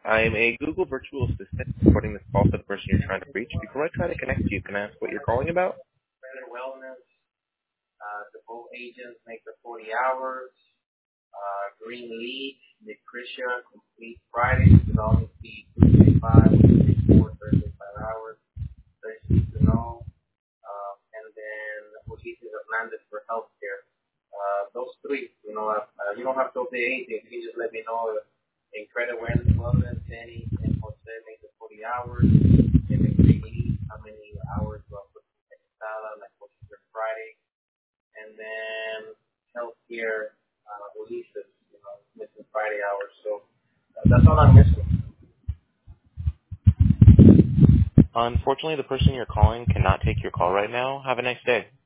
I'm a Google virtual assistant recording this call for the person you're trying to reach. Before I try to connect you, can I ask what you're calling about? Better wellness, the full agents make the 40 hours, green leaf, nutrition, complete Fridays, with only be 235, 4, 35 hours. There's need to know, and then Ulises Hernandez for healthcare. Those three, you don't have to update anything. You can just let me know in credit wellness, Danny and Jose make the 40 hours, and then green leaf, how many hours do I put in Sala, like what's your Friday, and then healthcare, Ulises, missing Friday hours. So that's all I'm missing. Unfortunately, the person you're calling cannot take your call right now. Have a nice day.